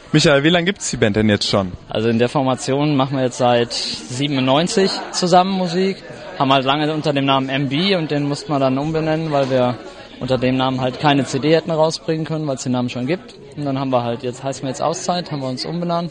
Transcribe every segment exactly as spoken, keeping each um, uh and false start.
Michael, wie lange gibt's die Band denn jetzt schon? Also in der Formation machen wir jetzt seit siebenundneunzig zusammen Musik. Haben halt lange unter dem Namen M B und den mussten wir dann umbenennen, weil wir unter dem Namen halt keine C D hätten rausbringen können, weil es den Namen schon gibt. Und dann haben wir halt, jetzt heißen wir jetzt Auszeit, haben wir uns umbenannt.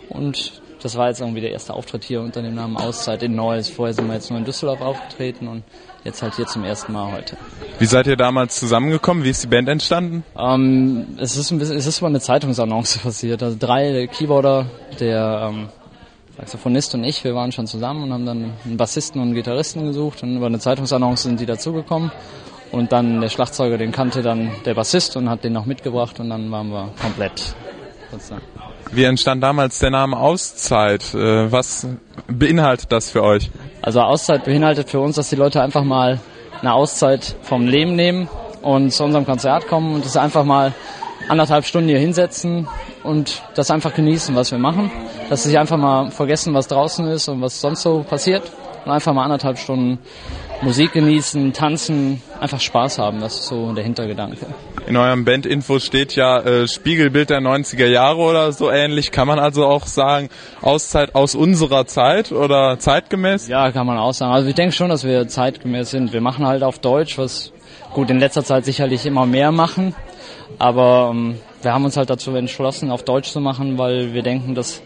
Und das war jetzt irgendwie der erste Auftritt hier unter dem Namen Auszeit in Neuss. Vorher sind wir jetzt nur in Düsseldorf aufgetreten und jetzt halt hier zum ersten Mal heute. Wie seid ihr damals zusammengekommen? Wie ist die Band entstanden? Ähm, es ist ein bisschen, es ist über eine Zeitungsannonce passiert. Also drei, der Keyboarder, der ähm, Saxophonist und ich, wir waren schon zusammen und haben dann einen Bassisten und einen Gitarristen gesucht und über eine Zeitungsannonce sind die dazugekommen. Und dann der Schlagzeuger, den kannte dann der Bassist und hat den noch mitgebracht und dann waren wir komplett sozusagen. Wie entstand damals der Name Auszeit? Was beinhaltet das für euch? Also Auszeit beinhaltet für uns, dass die Leute einfach mal eine Auszeit vom Leben nehmen und zu unserem Konzert kommen und das einfach mal anderthalb Stunden hier hinsetzen und das einfach genießen, was wir machen. Dass sie sich einfach mal vergessen, was draußen ist und was sonst so passiert und einfach mal anderthalb Stunden Musik genießen, tanzen, einfach Spaß haben. Das ist so der Hintergedanke. In eurem Bandinfo steht ja äh, Spiegelbild der neunziger Jahre oder so ähnlich. Kann man also auch sagen, Auszeit aus unserer Zeit oder zeitgemäß? Ja, kann man auch sagen. Also ich denke schon, dass wir zeitgemäß sind. Wir machen halt auf Deutsch, was gut in letzter Zeit sicherlich immer mehr machen. Aber ähm, wir haben uns halt dazu entschlossen, auf Deutsch zu machen, weil wir denken, dass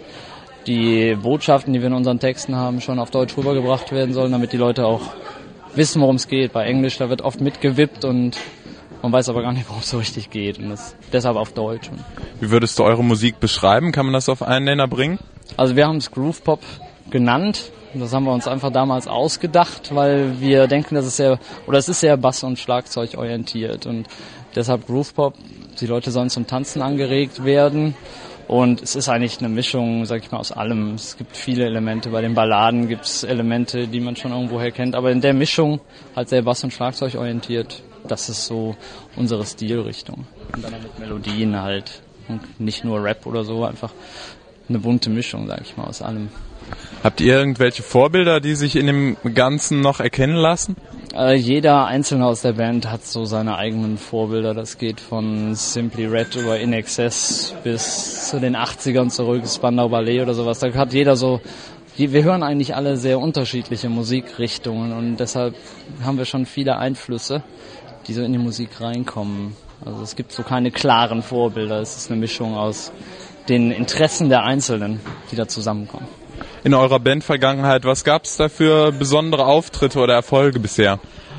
die Botschaften, die wir in unseren Texten haben, schon auf Deutsch rübergebracht werden sollen, damit die Leute auch wissen, worum es geht. Bei Englisch, da wird oft mitgewippt und man weiß aber gar nicht, worum es so richtig geht. Und das deshalb auf Deutsch. Wie würdest du eure Musik beschreiben? Kann man das auf einen Nenner bringen? Also wir haben es Groove Pop genannt. Das haben wir uns einfach damals ausgedacht, weil wir denken, dass es sehr, oder es ist sehr Bass- und Schlagzeug orientiert. Und deshalb Groove Pop. Die Leute sollen zum Tanzen angeregt werden. Und es ist eigentlich eine Mischung, sag ich mal, aus allem. Es gibt viele Elemente. Bei den Balladen gibt es Elemente, die man schon irgendwoher kennt. Aber in der Mischung halt sehr Bass- und Schlagzeug orientiert. Das ist so unsere Stilrichtung. Und dann mit Melodien halt. Und nicht nur Rap oder so. Einfach eine bunte Mischung, sag ich mal, aus allem. Habt ihr irgendwelche Vorbilder, die sich in dem Ganzen noch erkennen lassen? Äh, jeder Einzelne aus der Band hat so seine eigenen Vorbilder. Das geht von Simply Red über In Excess bis zu den achtzigern zurück, Spandau Ballet oder sowas. Da hat jeder so, wir hören eigentlich alle sehr unterschiedliche Musikrichtungen und deshalb haben wir schon viele Einflüsse, die so in die Musik reinkommen. Also es gibt so keine klaren Vorbilder. Es ist eine Mischung aus den Interessen der Einzelnen, die da zusammenkommen. In eurer Bandvergangenheit, was gab es da für besondere Auftritte oder Erfolge bisher?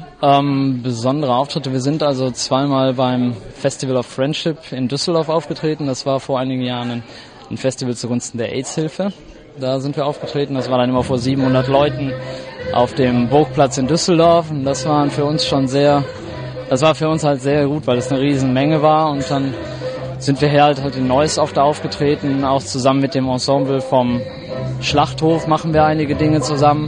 Ähm, besondere Auftritte. Wir sind also zweimal beim Festival of Friendship in Düsseldorf aufgetreten. Das war vor einigen Jahren ein, ein Festival zugunsten der AIDS-Hilfe. Da sind wir aufgetreten. Das war dann immer vor siebenhundert Leuten auf dem Burgplatz in Düsseldorf. Und das waren für uns schon sehr, das war für uns halt sehr gut, weil es eine riesen Menge war. Und dann sind wir hier halt, halt in Neuss oft aufgetreten, auch zusammen mit dem Ensemble vom Schlachthof machen wir einige Dinge zusammen.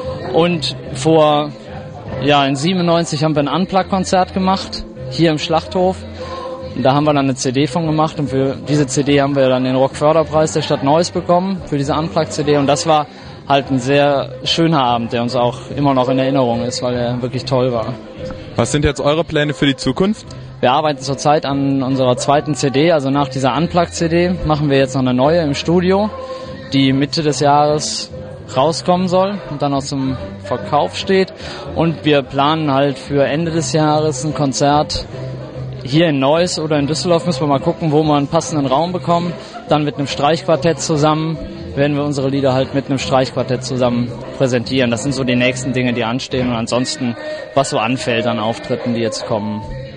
Und vor, ja, in siebenundneunzig haben wir ein Unplugged-Konzert gemacht, hier im Schlachthof. Und da haben wir dann eine C D von gemacht und für diese C D haben wir dann den Rockförderpreis der Stadt Neuss bekommen, für diese Unplugged-C D. Und das war halt ein sehr schöner Abend, der uns auch immer noch in Erinnerung ist, weil er wirklich toll war. Was sind jetzt eure Pläne für die Zukunft? Wir arbeiten zurzeit an unserer zweiten C D, also nach dieser Unplugged-C D machen wir jetzt noch eine neue im Studio, die Mitte des Jahres rauskommen soll und dann auch zum Verkauf steht. Und wir planen halt für Ende des Jahres ein Konzert hier in Neuss oder in Düsseldorf. Müssen wir mal gucken, wo wir einen passenden Raum bekommen. Dann mit einem Streichquartett zusammen werden wir unsere Lieder halt mit einem Streichquartett zusammen präsentieren. Das sind so die nächsten Dinge, die anstehen. Und ansonsten, was so anfällt an Auftritten, die jetzt kommen.